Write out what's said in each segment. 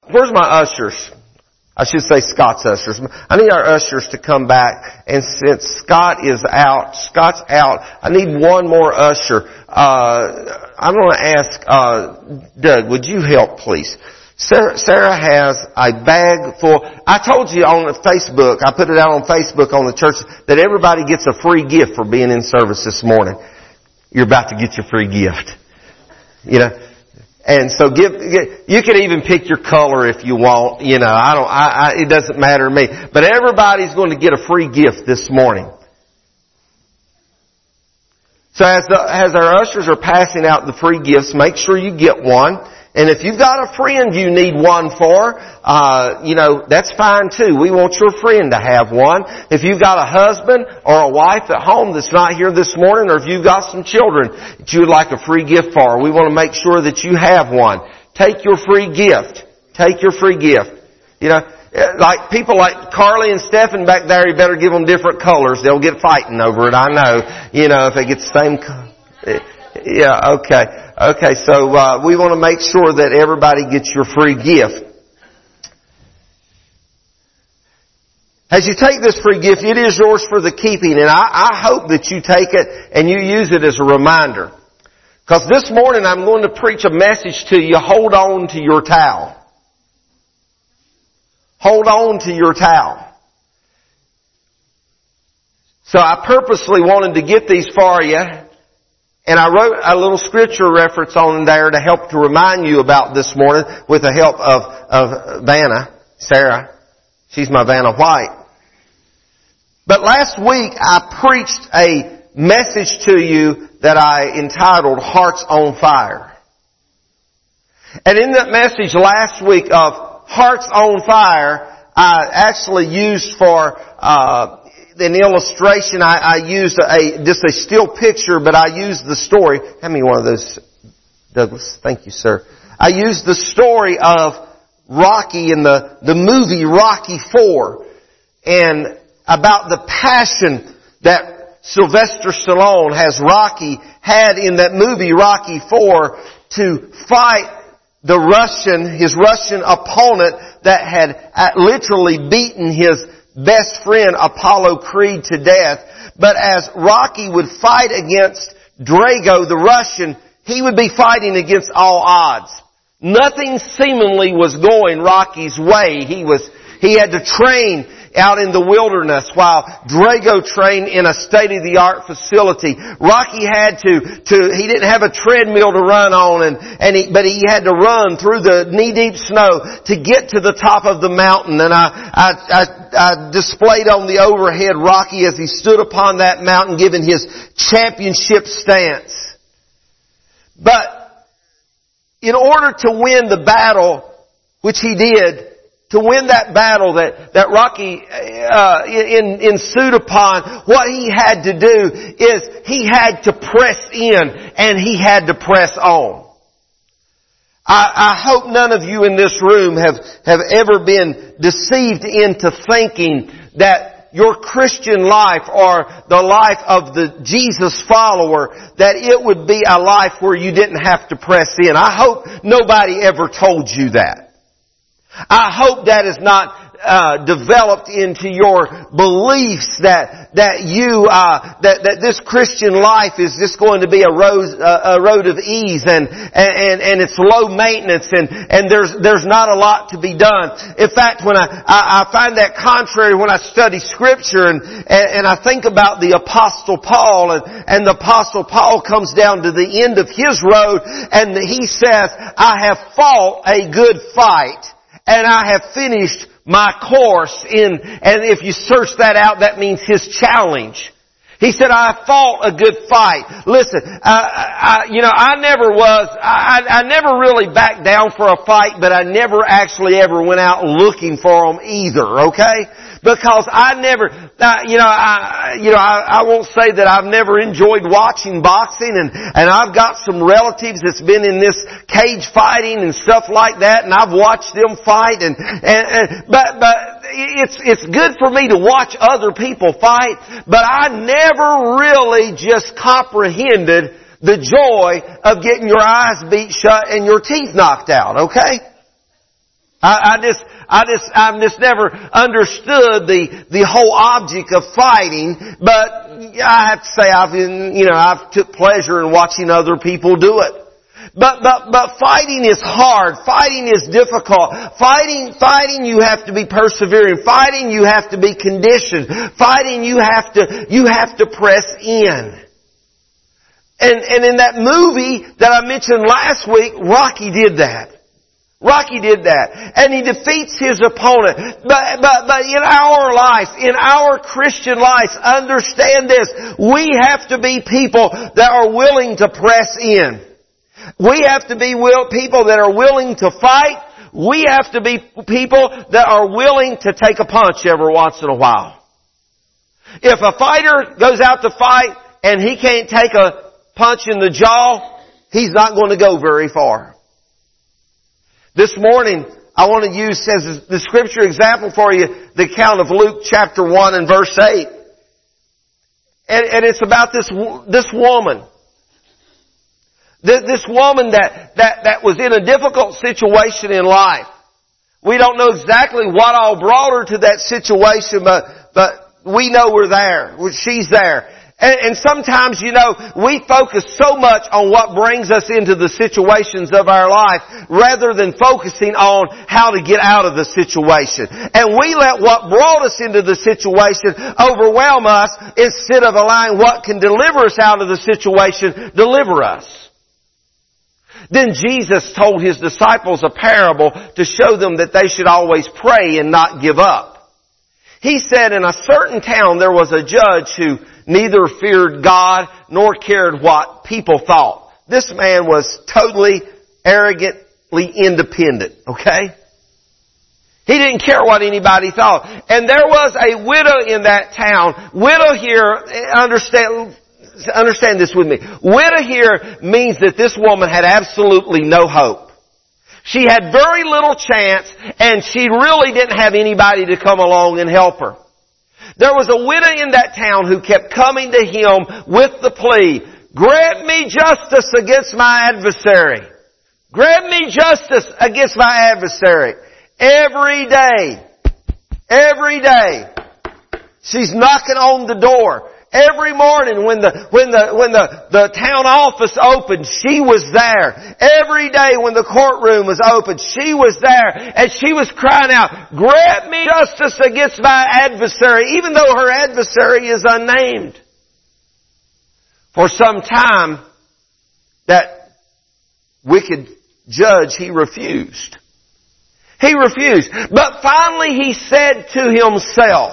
Where's my ushers? I should say Scott's ushers. I need our ushers to come back. And since Scott's out, I need one more usher. I'm going to ask, Doug, would you help please? Sarah has a bag full. I told you on Facebook, I put it out on Facebook on the church, that everybody gets a free gift for being in service this morning. You're about to get your free gift. You know? And so you can even pick your color if you want, you know, it doesn't matter to me. But everybody's going to get a free gift this morning. So as our ushers are passing out the free gifts, make sure you get one. And if you've got a friend you need one for, you know, that's fine too. We want your friend to have one. If you've got a husband or a wife at home that's not here this morning, or if you've got some children that you would like a free gift for, we want to make sure that you have one. Take your free gift. Take your free gift. You know, like people like Carly and Stephen back there, you better give them different colors. They'll get fighting over it, I know. You know, if they get the same color. Yeah, okay. Okay, so we want to make sure that everybody gets your free gift. As you take this free gift, it is yours for the keeping, and I hope that you take it and you use it as a reminder. Because this morning I'm going to preach a message to you, hold on to your towel. Hold on to your towel. So I purposely wanted to get these for you. And I wrote a little scripture reference on there to help to remind you about this morning with the help of Vanna, Sarah. She's my Vanna White. But last week I preached a message to you that I entitled Hearts on Fire. And in that message last week of Hearts on Fire, I actually used for an illustration. I used just a still picture, but I used the story. Hand me one of those, Douglas. Thank you, sir. I used the story of Rocky in the movie Rocky IV, and about the passion that Sylvester Stallone Rocky had in that movie Rocky IV to fight his Russian opponent that had literally beaten his best friend Apollo Creed to death. But as Rocky would fight against Drago the Russian, he would be fighting against all odds. Nothing seemingly was going Rocky's way. He had to train out in the wilderness while Drago trained in a state-of-the-art facility. Rocky he didn't have a treadmill to run on but he had to run through the knee-deep snow to get to the top of the mountain. And I displayed on the overhead Rocky as he stood upon that mountain giving his championship stance. But in order to win the battle, which he did, to win that battle that Rocky ensued upon, what he had to do is he had to press in and he had to press on. I hope none of you in this room have ever been deceived into thinking that your Christian life or the life of the Jesus follower, that it would be a life where you didn't have to press in. I hope nobody ever told you that. I hope that is not developed into your beliefs that this Christian life is just going to be a road of ease and it's low maintenance and there's not a lot to be done. In fact, when I find that contrary when I study Scripture and I think about the Apostle Paul and the Apostle Paul comes down to the end of his road and he says, I have fought a good fight and I have finished my course and if you search that out, that means his challenge. He said, I fought a good fight. Listen, I never really backed down for a fight, but I never actually ever went out looking for them either, okay? Because I won't say that I've never enjoyed watching boxing and I've got some relatives that's been in this cage fighting and stuff like that and I've watched them fight but it's good for me to watch other people fight, but I never really just comprehended the joy of getting your eyes beat shut and your teeth knocked out, okay? I've just never understood the whole object of fighting, but I have to say I've took pleasure in watching other people do it. But fighting is hard. Fighting is difficult. Fighting you have to be persevering. Fighting you have to be conditioned. Fighting you have to press in. And in that movie that I mentioned last week, Rocky did that. Rocky did that. And he defeats his opponent. But in our lives, in our Christian lives, understand this. We have to be people that are willing to press in. We have to be people that are willing to fight. We have to be people that are willing to take a punch every once in a while. If a fighter goes out to fight and he can't take a punch in the jaw, he's not going to go very far. This morning, I want to use as the scripture example for you the account of Luke chapter 1 and verse 8. And it's about this woman. This woman that was in a difficult situation in life. We don't know exactly what all brought her to that situation, but we know we're there. She's there. And sometimes, we focus so much on what brings us into the situations of our life rather than focusing on how to get out of the situation. And we let what brought us into the situation overwhelm us instead of allowing what can deliver us out of the situation deliver us. Then Jesus told His disciples a parable to show them that they should always pray and not give up. He said, in a certain town there was a judge who neither feared God nor cared what people thought. This man was totally, arrogantly independent, okay? He didn't care what anybody thought. And there was a widow in that town. Widow here, understand this with me. Widow here means that this woman had absolutely no hope. She had very little chance, and she really didn't have anybody to come along and help her. There was a widow in that town who kept coming to him with the plea, grant me justice against my adversary. Grant me justice against my adversary. Every day, she's knocking on the door. Every morning when the town office opened, she was there. Every day when the courtroom was open, she was there. And she was crying out, grant me justice against my adversary, even though her adversary is unnamed. For some time, that wicked judge, he refused. He refused. But finally he said to himself,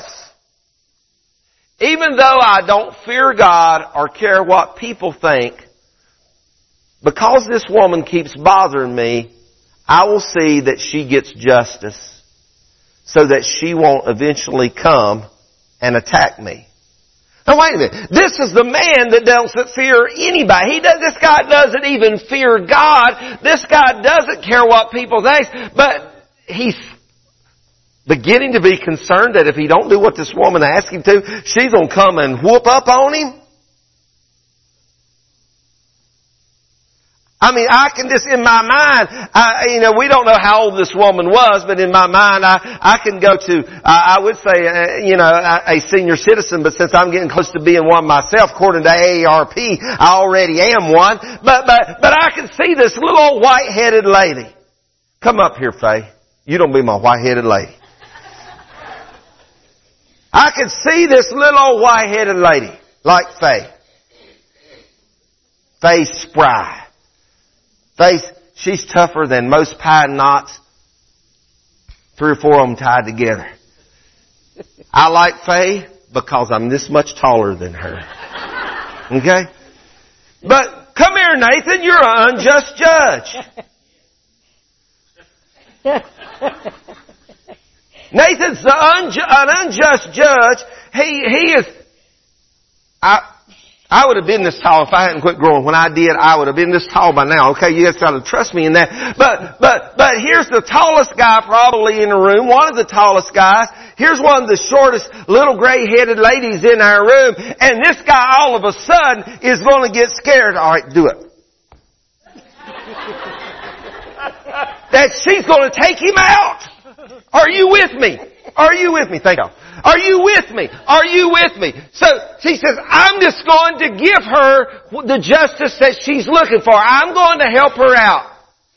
even though I don't fear God or care what people think, because this woman keeps bothering me, I will see that she gets justice so that she won't eventually come and attack me. Now wait a minute. This is the man that doesn't fear anybody. This guy doesn't even fear God. This guy doesn't care what people think, but he's beginning to be concerned that if he don't do what this woman asked him to, she's going to come and whoop up on him. I mean, I can just, in my mind, we don't know how old this woman was, but in my mind, I can go to, I would say, a senior citizen, but since I'm getting close to being one myself, according to AARP, I already am one. But I can see this little old white-headed lady. Come up here, Faye. You don't be my white-headed lady. I can see this little old white-headed lady like Faye. Faye's spry. She's tougher than most pine knots, 3 or 4 of them tied together. I like Faye because I'm this much taller than her. Okay? But come here, Nathan, you're an unjust judge. Nathan's an unjust judge. He is. I would have been this tall if I hadn't quit growing. When I did, I would have been this tall by now. Okay, you guys got to trust me in that. But here's the tallest guy probably in the room. One of the tallest guys. Here's one of the shortest little gray-headed ladies in our room. And this guy all of a sudden is going to get scared. All right, do it. that she's going to take him out. Are you with me? Are you with me? Thank you. Are you with me? Are you with me? So she says, I'm just going to give her the justice that she's looking for. I'm going to help her out.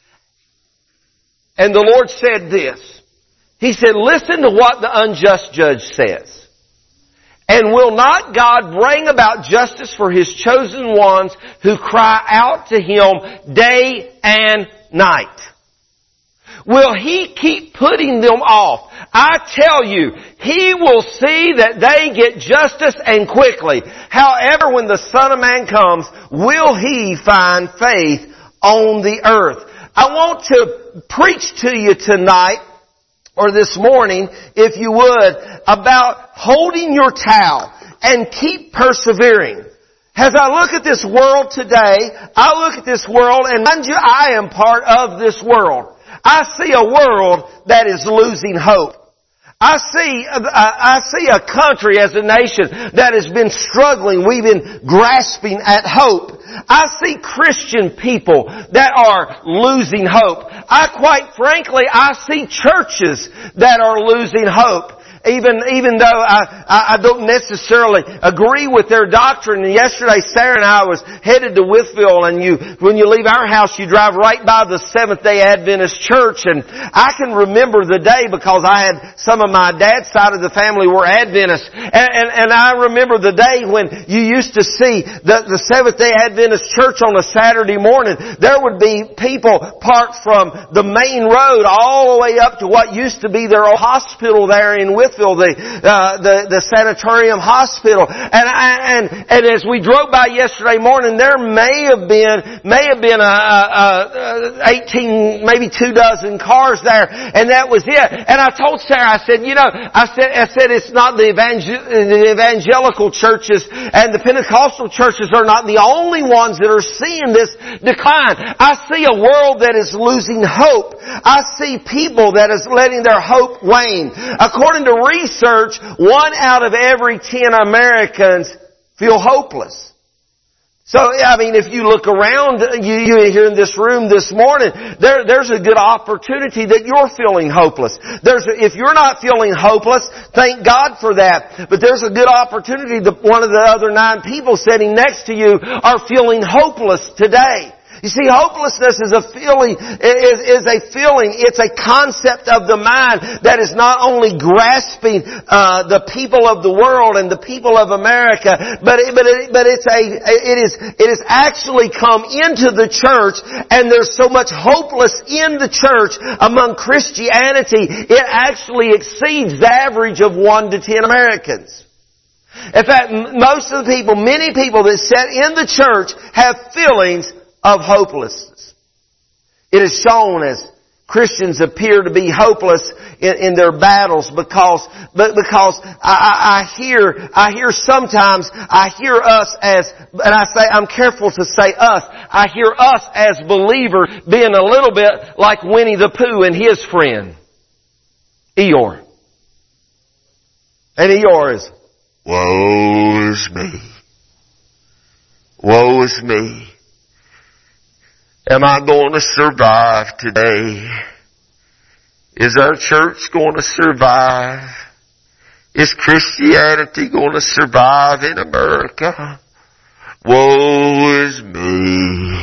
And the Lord said this. He said, listen to what the unjust judge says. And will not God bring about justice for His chosen ones who cry out to Him day and night? Will He keep putting them off? I tell you, He will see that they get justice and quickly. However, when the Son of Man comes, will He find faith on the earth? I want to preach to you tonight, or this morning, if you would, about holding your towel and keep persevering. As I look at this world today, I look at this world, and mind you, I am part of this world. I see a world that is losing hope. I see a country as a nation that has been struggling. We've been grasping at hope. I see Christian people that are losing hope. Quite frankly, I see churches that are losing hope. Even though I don't necessarily agree with their doctrine. And yesterday, Sarah and I was headed to Withville, and when you leave our house, you drive right by the Seventh-day Adventist Church. And I can remember the day because I had some of my dad's side of the family were Adventists. And I remember the day when you used to see the Seventh-day Adventist Church on a Saturday morning. There would be people parked from the main road all the way up to what used to be their old hospital there in Withville. The sanatorium hospital. And as we drove by yesterday morning, there may have been 18, maybe 24 cars there, and that was it. And I told Sarah, I said, it's not the evangelical churches and the Pentecostal churches are not the only ones that are seeing this decline. I see a world that is losing hope. I see people that is letting their hope wane. According to research, 1 out of every 10 Americans feel hopeless. So, if you look around, you here in this room this morning, there's a good opportunity that you're feeling hopeless. If you're not feeling hopeless, thank God for that. But there's a good opportunity that one of the other 9 people sitting next to you are feeling hopeless today. You see, hopelessness is a feeling. It's a concept of the mind that is not only grasping the people of the world and the people of America, but it is actually come into the church, and there's so much hopeless in the church among Christianity, it actually exceeds the average of 1 to 10 Americans. In fact, many people that sit in the church have feelings of hopelessness. It is shown as Christians appear to be hopeless in their battles because I hear sometimes us as, and I'm careful to say us, I hear us as believers being a little bit like Winnie the Pooh and his friend, Eeyore. And Eeyore is, woe is me. Woe is me. Am I going to survive today? Is our church going to survive? Is Christianity going to survive in America? Woe is me.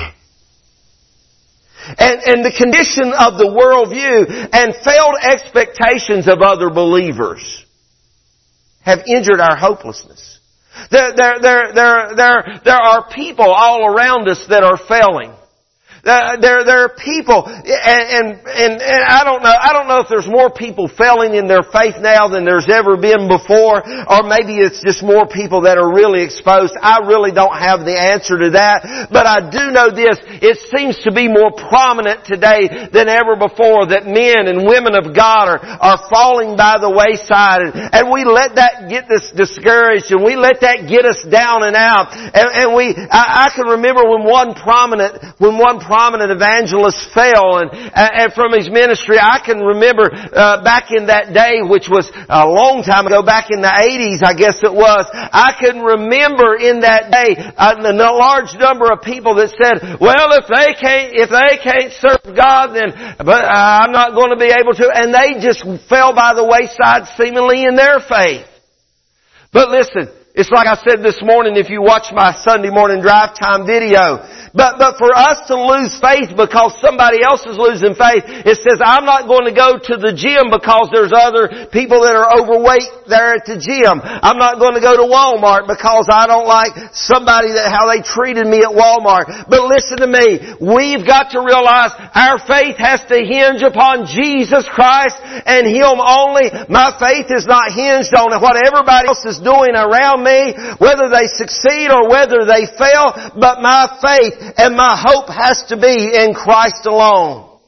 And the condition of the worldview and failed expectations of other believers have injured our hopelessness. There are people all around us that are failing. There are people, and I don't know if there's more people failing in their faith now than there's ever been before, or maybe it's just more people that are really exposed. I really don't have the answer to that, but I do know this: it seems to be more prominent today than ever before that men and women of God are falling by the wayside, and we let that get us discouraged, and we let that get us down and out, I can remember when one prominent prominent evangelist fell and from his ministry. I can remember back in that day, which was a long time ago, back in the 80s, I guess it was. I can remember in that day a large number of people that said, well, if they can't serve God, then I'm not going to be able to. And they just fell by the wayside seemingly in their faith. But listen, it's like I said this morning if you watch my Sunday morning drive time video. But for us to lose faith because somebody else is losing faith, it says, I'm not going to go to the gym because there's other people that are overweight there at the gym. I'm not going to go to Walmart because I don't like somebody how they treated me at Walmart. But listen to me. We've got to realize our faith has to hinge upon Jesus Christ and Him only. My faith is not hinged on what everybody else is doing around me, whether they succeed or whether they fail, but my faith and my hope has to be in Christ alone.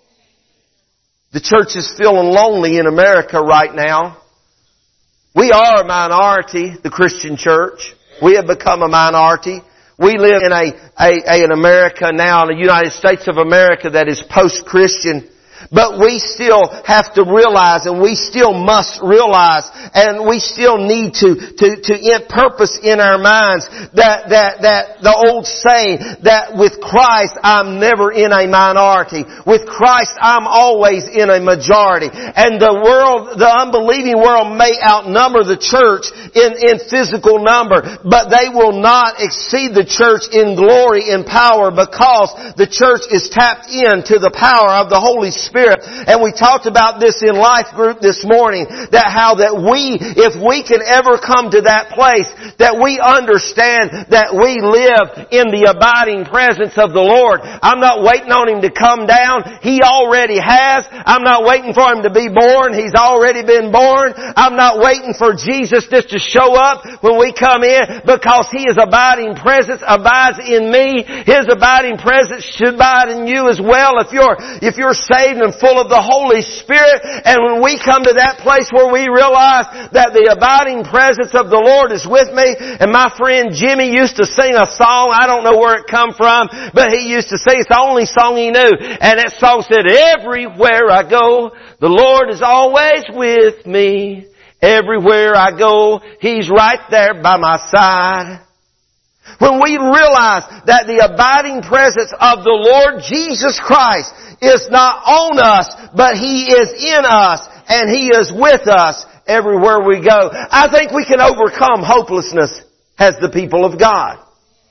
The church is feeling lonely in America right now. We are a minority, the Christian church. We have become a minority. We live in an America now, in the United States of America that is post-Christian. But we still have to realize, and we still must realize, and we still need to purpose in our minds that the old saying that with Christ I'm never in a minority. With Christ I'm always in a majority. And the unbelieving world may outnumber the church in physical number, but they will not exceed the church in glory and power because the church is tapped into the power of the Holy Spirit. And we talked about this in Life Group this morning, that if we can ever come to that place, that we understand that we live in the abiding presence of the Lord. I'm not waiting on Him to come down. He already has. I'm not waiting for Him to be born. He's already been born. I'm not waiting for Jesus just to show up when we come in, because His abiding presence abides in me. His abiding presence should abide in you as well if you're saved and full of the Holy Spirit. And when we come to that place where we realize that the abiding presence of the Lord is with me, and my friend Jimmy used to sing a song, I don't know where it come from, but he used to sing, it's the only song he knew, and that song said, everywhere I go, the Lord is always with me. Everywhere I go, He's right there by my side. When we realize that the abiding presence of the Lord Jesus Christ is not on us, but He is in us, and He is with us everywhere we go, I think we can overcome hopelessness as the people of God.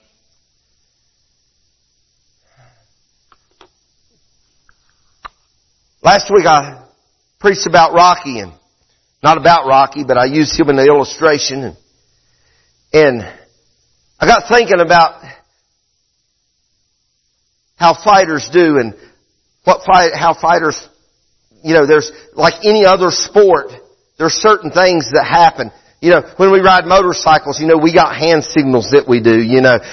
Last week I preached about Rocky, and not about Rocky, but I used him in the illustration, and I got thinking about how fighters do and how fighters, there's like any other sport, there's certain things that happen. When we ride motorcycles, we got hand signals that we do.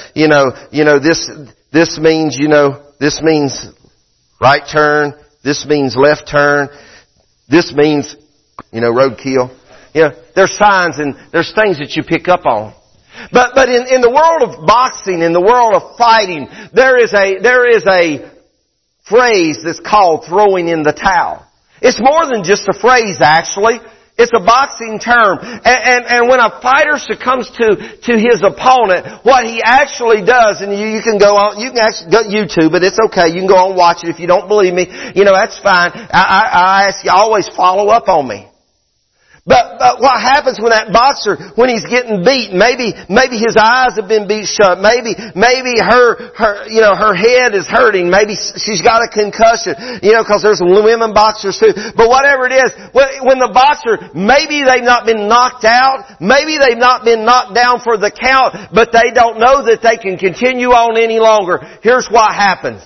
This means right turn. This means left turn. This means, roadkill. There's signs and there's things that you pick up on. But in the world of boxing, in the world of fighting, there is a phrase that's called throwing in the towel. It's more than just a phrase, actually. It's a boxing term. And when a fighter succumbs to his opponent, what he actually does, and you can go on, you can actually go YouTube, but it's okay. You can go on and watch it. If you don't believe me, that's fine. I ask you always follow up on me. But what happens when that boxer, when he's getting beat, maybe his eyes have been beat shut, maybe her head is hurting, maybe she's got a concussion, cause there's women boxers too. But whatever it is, when the boxer, maybe they've not been knocked out, maybe they've not been knocked down for the count, but they don't know that they can continue on any longer. Here's what happens.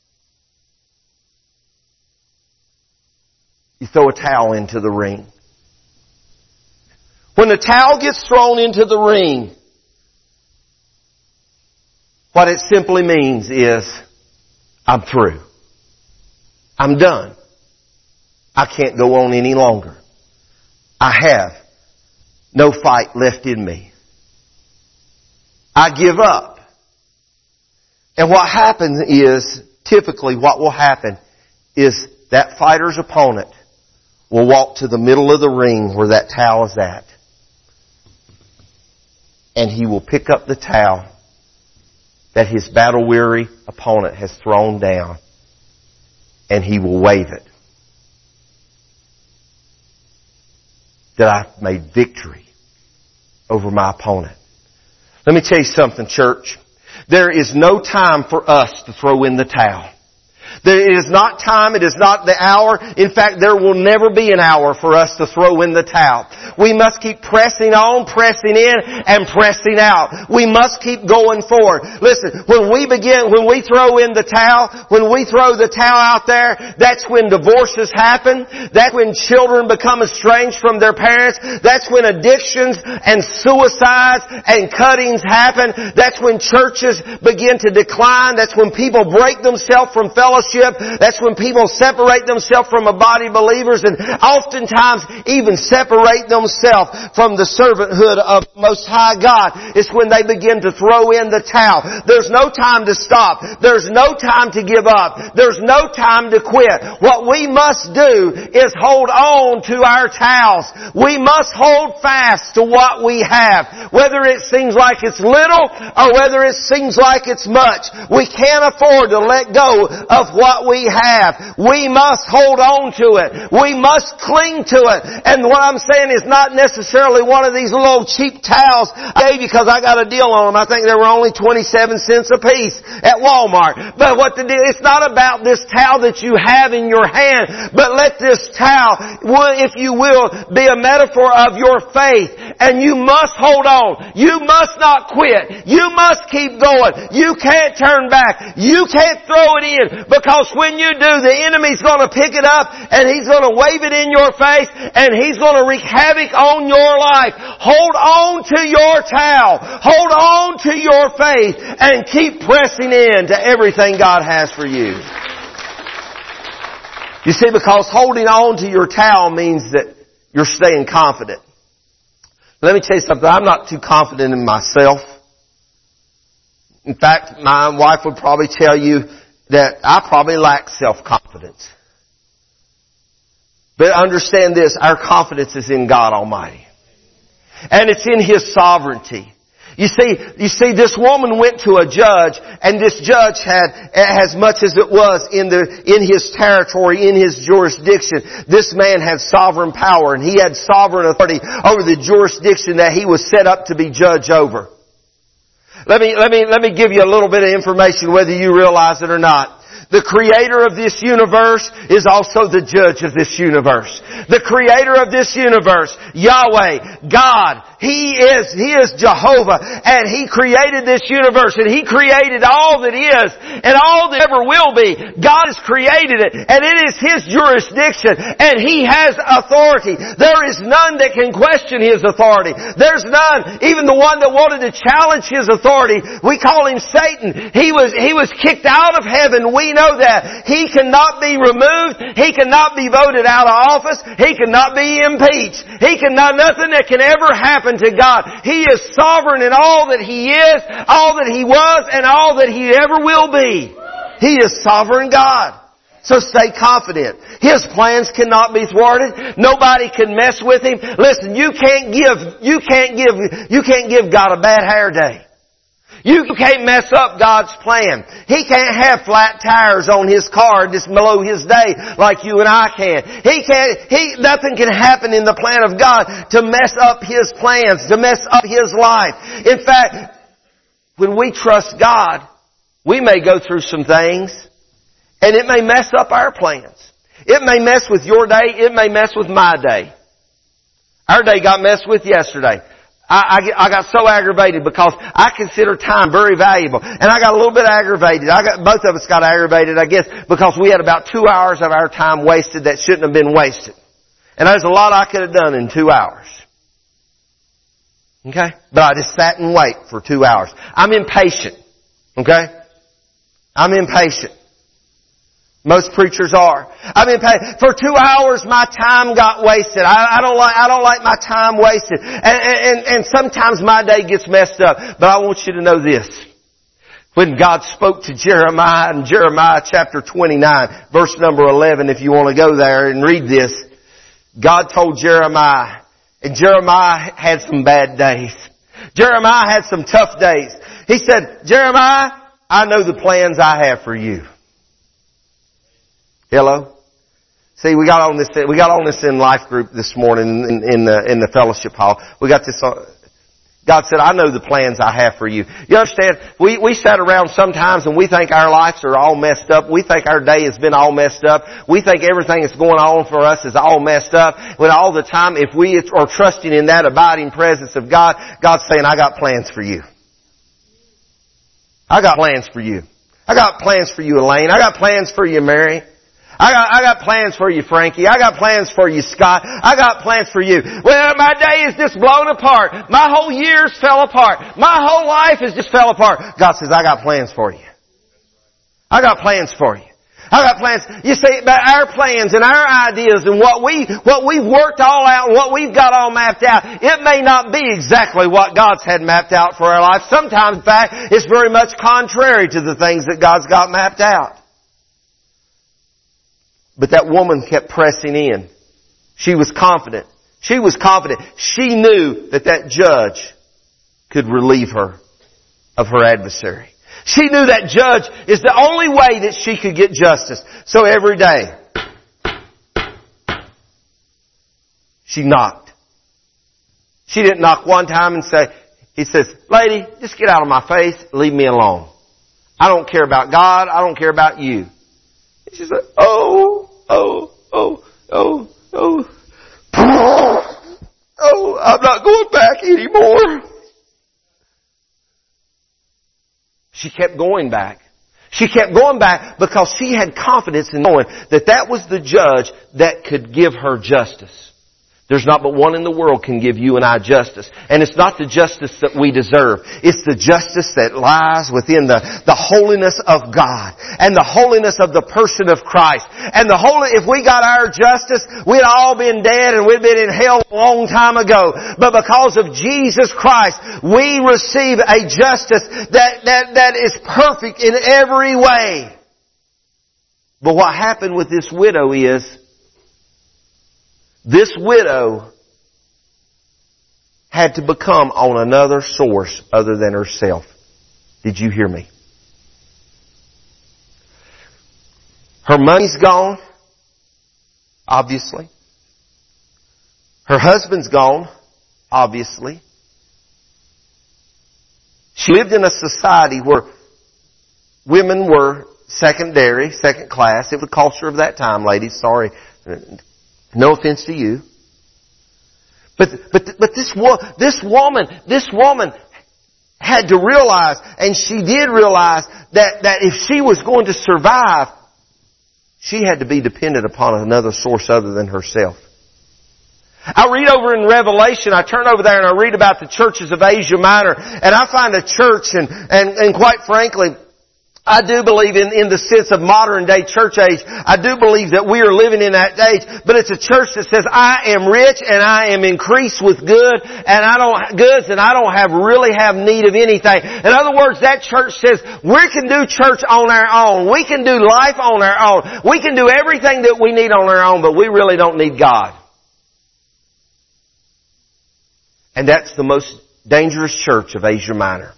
You throw a towel into the ring. When the towel gets thrown into the ring, what it simply means is, I'm through. I'm done. I can't go on any longer. I have no fight left in me. I give up. And what happens is, typically what will happen is that fighter's opponent will walk to the middle of the ring where that towel is at. And he will pick up the towel that his battle-weary opponent has thrown down, and he will wave it. That I've made victory over my opponent. Let me tell you something, church. There is no time for us to throw in the towel. It is not time, it is not the hour. In fact, there will never be an hour for us to throw in the towel. We must keep pressing on, pressing in, and pressing out. We must keep going forward. Listen, when we throw in the towel, when we throw the towel out there, that's when divorces happen. That's when children become estranged from their parents. That's when addictions and suicides and cuttings happen. That's when churches begin to decline. That's when people break themselves from fellowship. That's when people separate themselves from a body of believers, and oftentimes even separate themselves from the servanthood of the Most High God. It's when they begin to throw in the towel. There's no time to stop. There's no time to give up. There's no time to quit. What we must do is hold on to our towels. We must hold fast to what we have. Whether it seems like it's little or whether it seems like it's much, we can't afford to let go of what we have. We must hold on to it. We must cling to it. And what I'm saying is not necessarily one of these little cheap towels I gave you because I got a deal on them. I think they were only 27 cents a piece at Walmart. But what the deal, it's not about this towel that you have in your hand, but let this towel, if you will, be a metaphor of your faith. And you must hold on. You must not quit. You must keep going. You can't turn back. You can't throw it in. Because when you do, the enemy's going to pick it up and he's going to wave it in your face and he's going to wreak havoc on your life. Hold on to your towel. Hold on to your faith and keep pressing in to everything God has for you. You see, because holding on to your towel means that you're staying confident. Let me tell you something. I'm not too confident in myself. In fact, my wife would probably tell you that I probably lack self-confidence. But understand this, our confidence is in God Almighty. And it's in His sovereignty. You see, this woman went to a judge, and this judge had, as much as it was in his territory, in his jurisdiction, this man had sovereign power, and he had sovereign authority over the jurisdiction that he was set up to be judge over. Let me give you a little bit of information, whether you realize it or not. The creator of this universe is also the judge of this universe. The creator of this universe, Yahweh, God, He is Jehovah, and He created this universe, and He created all that is, and all that ever will be. God has created it, and it is His jurisdiction, and He has authority. There is none that can question His authority. There's none, even the one that wanted to challenge His authority, we call him Satan. He was kicked out of heaven. We know that. He cannot be removed. He cannot be voted out of office. He cannot be impeached. Nothing that can ever happen to God. He is sovereign in all that He is, all that He was, and all that He ever will be. He is sovereign God. So stay confident. His plans cannot be thwarted. Nobody can mess with Him. Listen, you can't give God a bad hair day. You can't mess up God's plan. He can't have flat tires on His car and just blow His day like you and I can. Nothing can happen in the plan of God to mess up His plans, to mess up His life. In fact, when we trust God, we may go through some things and it may mess up our plans. It may mess with your day. It may mess with my day. Our day got messed with yesterday. I got so aggravated because I consider time very valuable. And I got a little bit aggravated. Both of us got aggravated, I guess, because we had about 2 hours of our time wasted that shouldn't have been wasted. And there's a lot I could have done in 2 hours. Okay? But I just sat and wait for 2 hours. I'm impatient. Okay? I'm impatient. Most preachers are. I mean, for 2 hours my time got wasted. I don't like my time wasted. And sometimes my day gets messed up. But I want you to know this. When God spoke to Jeremiah in Jeremiah chapter 29, verse number 11, if you want to go there and read this, God told Jeremiah, and Jeremiah had some bad days. Jeremiah had some tough days. He said, Jeremiah, I know the plans I have for you. Hello? See, we got on this in life group this morning in the fellowship hall. We got this on. God said, I know the plans I have for you. You understand? We sat around sometimes and we think our lives are all messed up. We think our day has been all messed up. We think everything that's going on for us is all messed up. When all the time, if we are trusting in that abiding presence of God, God's saying, I got plans for you. I got plans for you. I got plans for you, Elaine. I got plans for you, Mary. I got plans for you, Frankie. I got plans for you, Scott. I got plans for you. Well, my day is just blown apart. My whole year's fell apart. My whole life has just fell apart. God says, I got plans for you. I got plans for you. I got plans. You see, about our plans and our ideas and what we've worked all out and what we've got all mapped out, it may not be exactly what God's had mapped out for our life. Sometimes, in fact, it's very much contrary to the things that God's got mapped out. But that woman kept pressing in. She was confident. She was confident. She knew that judge could relieve her of her adversary. She knew that judge is the only way that she could get justice. So every day, she knocked. She didn't knock one time and say, he says, lady, just get out of my face, leave me alone. I don't care about God, I don't care about you. And she said, oh, I'm not going back anymore. She kept going back. She kept going back because she had confidence in knowing that was the judge that could give her justice. There's not but one in the world can give you and I justice. And it's not the justice that we deserve. It's the justice that lies within the holiness of God and the holiness of the person of Christ. And if we got our justice, we'd all been dead and we'd been in hell a long time ago. But because of Jesus Christ, we receive a justice that is perfect in every way. But what happened with this widow is, this widow had to become on another source other than herself. Did you hear me? Her money's gone, obviously. Her husband's gone, obviously. She lived in a society where women were secondary, second class. It was the culture of that time, ladies. Sorry. No offense to you. But this woman had to realize, and she did realize, that if she was going to survive, she had to be dependent upon another source other than herself. I read over in Revelation, I turn over there and I read about the churches of Asia Minor, and I find a church, and quite frankly, I do believe in the sense of modern day church age, I do believe that we are living in that age, but it's a church that says, I am rich and I am increased with goods and I don't really have need of anything. In other words, that church says, we can do church on our own. We can do life on our own. We can do everything that we need on our own, but we really don't need God. And that's the most dangerous church of Asia Minor.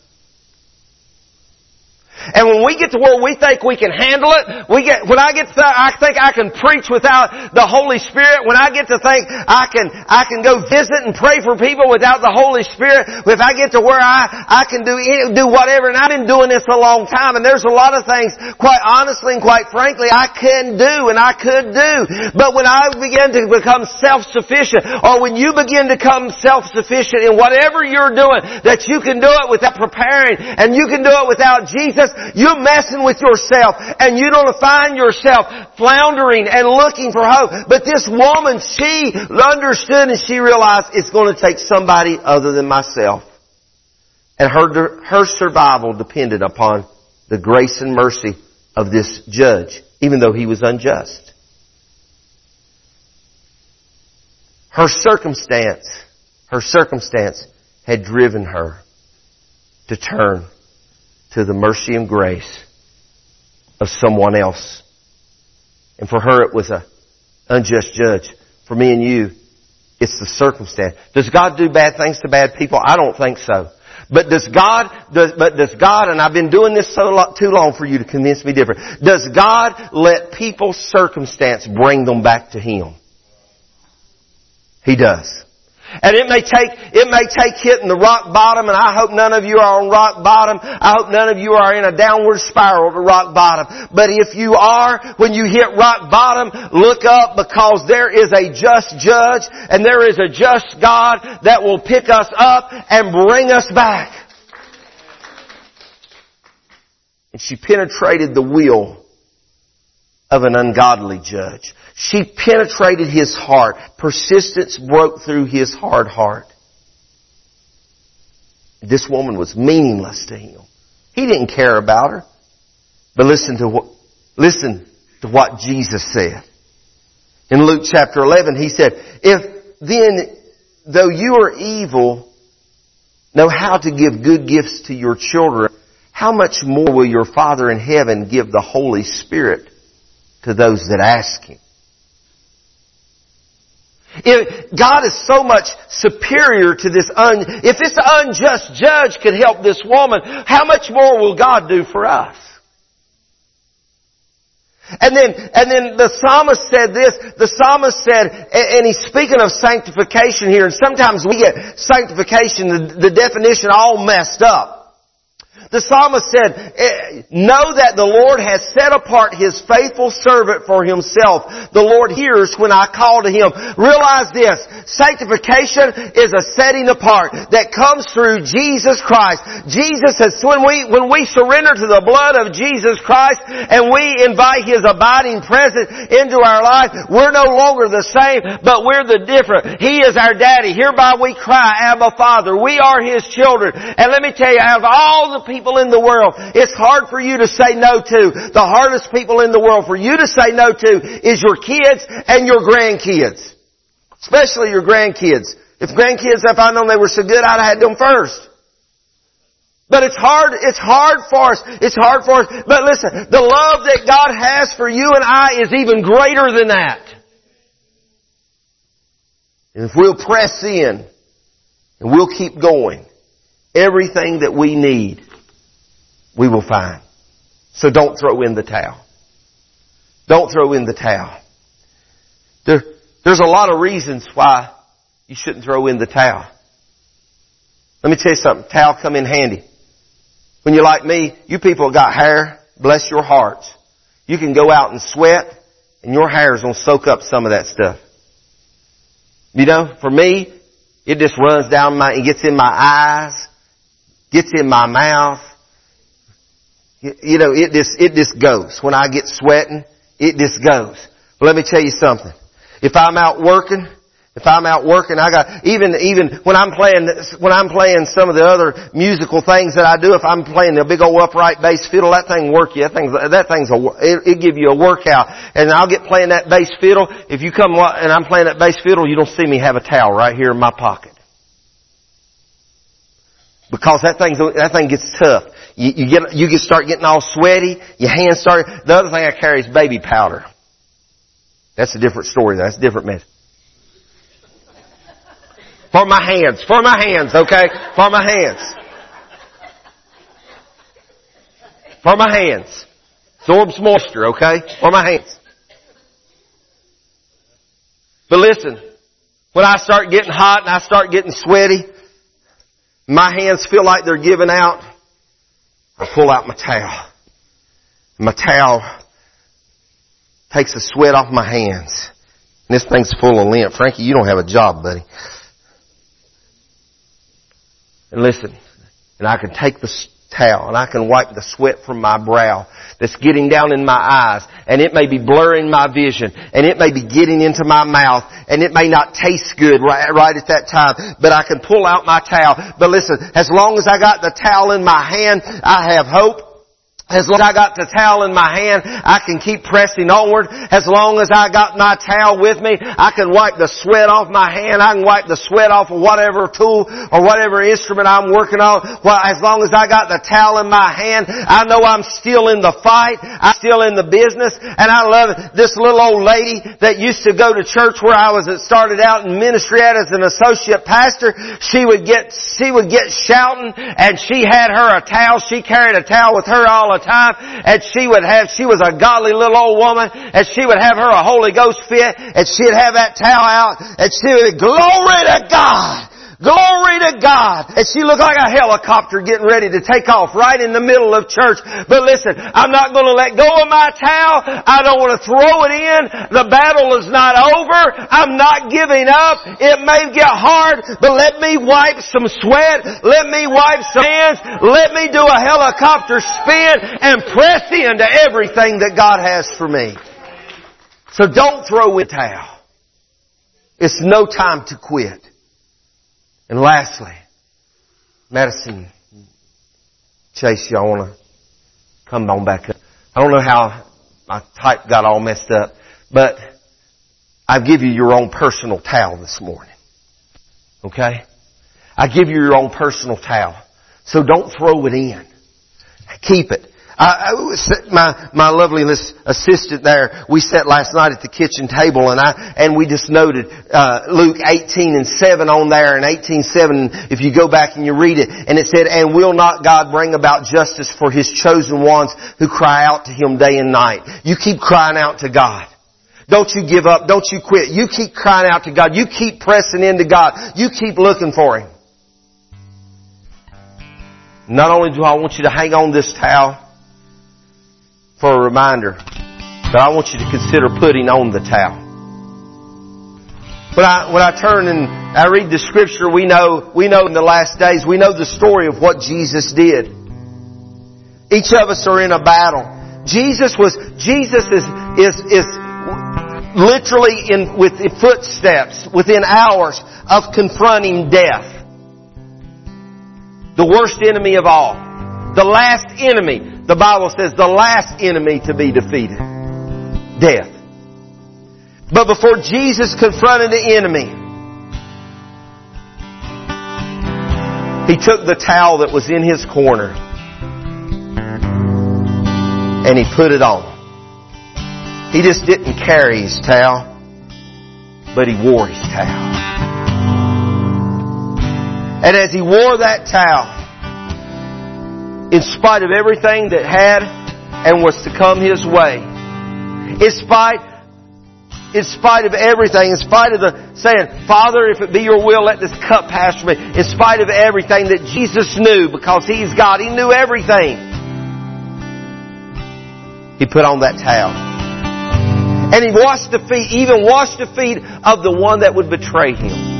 And when we get to where we think we can handle it, I think I can preach without the Holy Spirit. When I get to think I can go visit and pray for people without the Holy Spirit. If I get to where I can do whatever, and I've been doing this a long time, and there's a lot of things, quite honestly and quite frankly, I can do and I could do. But when I begin to become self-sufficient, or when you begin to become self-sufficient in whatever you're doing, that you can do it without preparing, and you can do it without Jesus, you're messing with yourself, and you're going to find yourself floundering and looking for hope. But this woman, she understood and she realized it's going to take somebody other than myself. And her survival depended upon the grace and mercy of this judge, even though he was unjust. Her circumstance had driven her to turn to the mercy and grace of someone else. And for her it was an unjust judge. For me and you, it's the circumstance. Does God do bad things to bad people? I don't think so. But does God, and I've been doing this too long for you to convince me different. Does God let people's circumstance bring them back to Him? He does. And it may take hitting the rock bottom, and I hope none of you are on rock bottom. I hope none of you are in a downward spiral to rock bottom. But if you are, when you hit rock bottom, look up, because there is a just judge and there is a just God that will pick us up and bring us back. And she penetrated the will of an ungodly judge. She penetrated his heart. Persistence broke through his hard heart. This woman was meaningless to him. He didn't care about her. But listen to what Jesus said. In Luke chapter 11, He said, "If then, though you are evil, know how to give good gifts to your children, how much more will your Father in heaven give the Holy Spirit to those that ask Him?" If God is so much superior to this if this unjust judge could help this woman, how much more will God do for us? And then the psalmist said this. The psalmist said, and he's speaking of sanctification here, and sometimes we get sanctification, the definition all messed up. The psalmist said, "Know that the Lord has set apart His faithful servant for Himself. The Lord hears when I call to Him." Realize this. Sanctification is a setting apart that comes through Jesus Christ. Jesus has, when we surrender to the blood of Jesus Christ and we invite His abiding presence into our life, we're no longer the same, but we're the different. He is our daddy. Hereby we cry, "Abba, Father." We are His children. And let me tell you, out of all the people in the world, it's hard for you to say no to. The hardest people in the world for you to say no to is your kids and your grandkids. Especially your grandkids. If I'd known they were so good, I'd have had them first. But it's hard for us. But listen, the love that God has for you and I is even greater than that. And if we'll press in and we'll keep going, everything that we need, we will find. So don't throw in the towel. Don't throw in the towel. There's a lot of reasons why you shouldn't throw in the towel. Let me tell you something. Towel come in handy. When you're like me, you people have got hair, bless your hearts. You can go out and sweat and your hair's going to soak up some of that stuff. You know, for me, it just runs down it gets in my eyes, gets in my mouth. You know, it just goes. When I get sweating, it just goes. But let me tell you something. If I'm out working, I got, even when I'm playing some of the other musical things that I do, if I'm playing the big old upright bass fiddle, that thing work you. It give you a workout. And I'll get playing that bass fiddle. If you come and I'm playing that bass fiddle, you don't see me have a towel right here in my pocket. Because that thing gets tough. You start getting all sweaty, your hands start. The other thing I carry is baby powder. That's a different story. That's a different mess. For my hands, okay? For my hands. Absorbs moisture, okay? For my hands. But listen, when I start getting hot and I start getting sweaty, my hands feel like they're giving out, I pull out my towel. My towel takes the sweat off my hands. And this thing's full of lint. Frankie, you don't have a job, buddy. And listen, and I can take the towel and I can wipe the sweat from my brow that's getting down in my eyes, and it may be blurring my vision, and it may be getting into my mouth, and it may not taste good right at that time, but I can pull out my towel. But listen, as long as I got the towel in my hand, I have hope. As long as I got the towel in my hand, I can keep pressing onward. As long as I got my towel with me, I can wipe the sweat off my hand. I can wipe the sweat off of whatever tool or whatever instrument I'm working on. Well, as long as I got the towel in my hand, I know I'm still in the fight. I'm still in the business. And I love it. This little old lady that used to go to church where I started out in ministry as an associate pastor, she would get shouting, and she had her a towel. She carried a towel with her all the time, and she was a godly little old woman, and she would have her a Holy Ghost fit, and she'd have that towel out, and she would, glory to God! Glory to God! And she looked like a helicopter getting ready to take off right in the middle of church. But listen, I'm not going to let go of my towel. I don't want to throw it in. The battle is not over. I'm not giving up. It may get hard, but let me wipe some sweat. Let me wipe some hands. Let me do a helicopter spin and press into everything that God has for me. So don't throw in the towel. It's no time to quit. And lastly, Madison, Chase, y'all want to come on back up. I don't know how my type got all messed up, but I give you your own personal towel this morning. Okay? I give you your own personal towel. So don't throw it in. Keep it. My lovely assistant there, we sat last night at the kitchen table and we just noted, Luke 18:7 on there, and 18:7, if you go back and you read it, and it said, and will not God bring about justice for His chosen ones who cry out to Him day and night? You keep crying out to God. Don't you give up. Don't you quit. You keep crying out to God. You keep pressing into God. You keep looking for Him. Not only do I want you to hang on this towel for a reminder, but I want you to consider putting on the towel. When I turn and I read the Scripture, we know in the last days, we know the story of what Jesus did. Each of us are in a battle. Jesus is literally with footsteps, within hours of confronting death. The worst enemy of all. The last enemy. The Bible says the last enemy to be defeated. Death. But before Jesus confronted the enemy, He took the towel that was in His corner and He put it on. He just didn't carry His towel, but He wore His towel. And as He wore that towel, in spite of everything that had and was to come His way, in spite of everything, in spite of the saying, Father, if it be your will, let this cup pass from me, in spite of everything that Jesus knew, because He's God, He knew everything, He put on that towel. And He washed the feet, even washed the feet of the one that would betray Him.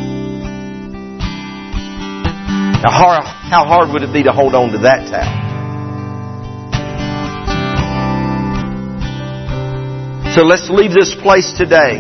Now, how hard would it be to hold on to that towel? So let's leave this place today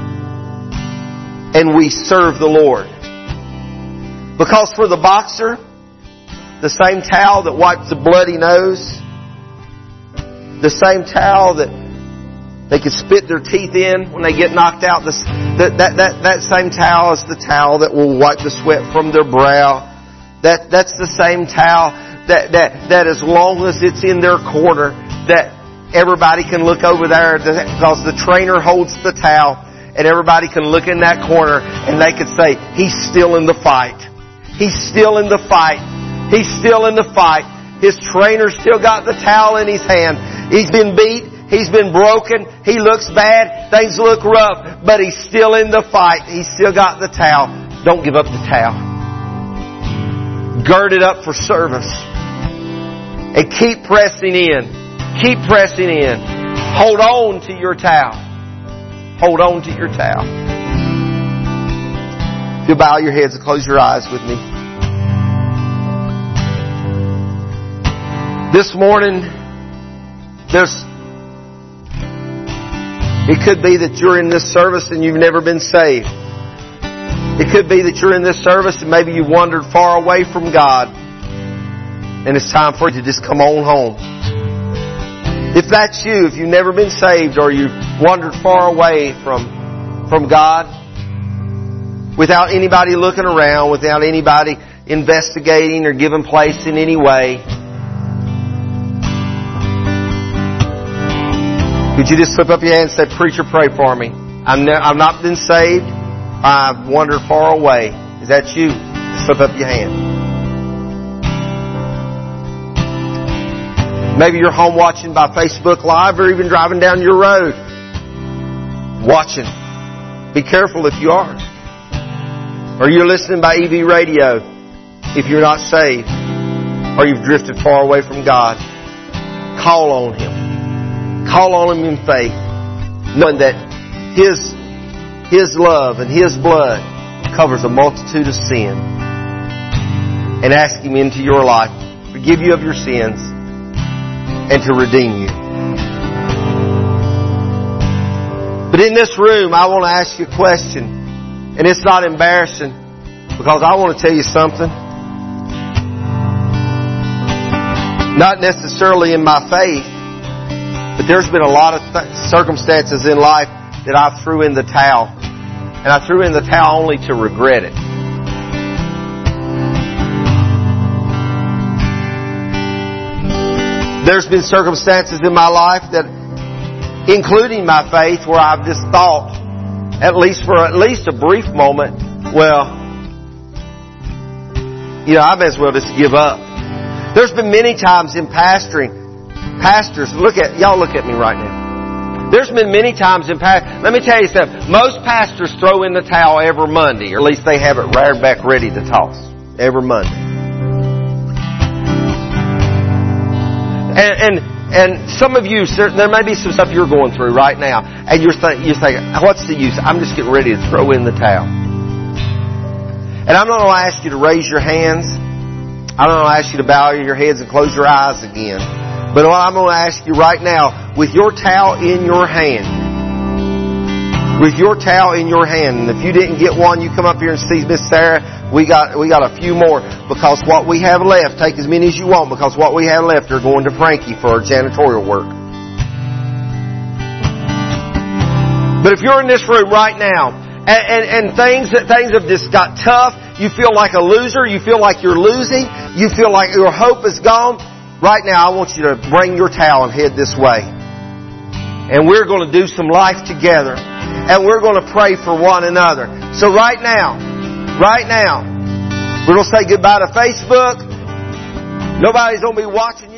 and we serve the Lord. Because for the boxer, the same towel that wipes the bloody nose, the same towel that they could spit their teeth in when they get knocked out, that same towel is the towel that will wipe the sweat from their brow. That's the same towel that as long as it's in their corner, that everybody can look over there, because the trainer holds the towel, and everybody can look in that corner and they could say, He's still in the fight. He's still in the fight. He's still in the fight. His trainer still got the towel in his hand. He's been beat. He's been broken. He looks bad. Things look rough. But he's still in the fight. He's still got the towel. Don't give up the towel. Gird it up for service. And keep pressing in. Keep pressing in. Hold on to your towel. Hold on to your towel. If you bow your heads and close your eyes with me. This morning, it could be that you're in this service and you've never been saved. It could be that you're in this service and maybe you've wandered far away from God. And it's time for you to just come on home. If that's you, if you've never been saved or you've wandered far away from God, without anybody looking around, without anybody investigating or giving place in any way, could you just slip up your hand and say, "Preacher, pray for me. I've not been saved. I've wandered far away." Is that you? Slip up your hand. Maybe you're home watching by Facebook Live or even driving down your road watching. Be careful if you are. Or you're listening by EV radio if you're not saved or you've drifted far away from God. Call on Him. Call on Him in faith, knowing that His love and His blood covers a multitude of sin. And ask Him into your life, forgive you of your sins, and to redeem you. But in this room, I want to ask you a question. And it's not embarrassing, because I want to tell you something. Not necessarily in my faith, but there's been a lot of circumstances in life that I threw in the towel. And I threw in the towel only to regret it. There's been circumstances in my life that, including my faith, where I've just thought, at least a brief moment, well, I may as well just give up. There's been many times in pastoring, pastors, look at me right now. There's been many times in let me tell you something. Most pastors throw in the towel every Monday, or at least they have it reared back ready to toss every Monday. And some of you, there may be some stuff you're going through right now, and you're thinking, what's the use? I'm just getting ready to throw in the towel. And I'm not going to ask you to raise your hands. I'm not going to ask you to bow your heads and close your eyes again. But what I'm going to ask you right now, with your towel in your hand, and if you didn't get one, you come up here and see Miss Sarah. We got a few more, because what we have left, take as many as you want, because what we have left are going to Frankie for our janitorial work. But if you're in this room right now, and things have just got tough, you feel like a loser, you feel like you're losing, you feel like your hope is gone, right now I want you to bring your towel and head this way. And we're going to do some life together. And we're going to pray for one another. So right now, we're going to say goodbye to Facebook. Nobody's going to be watching you.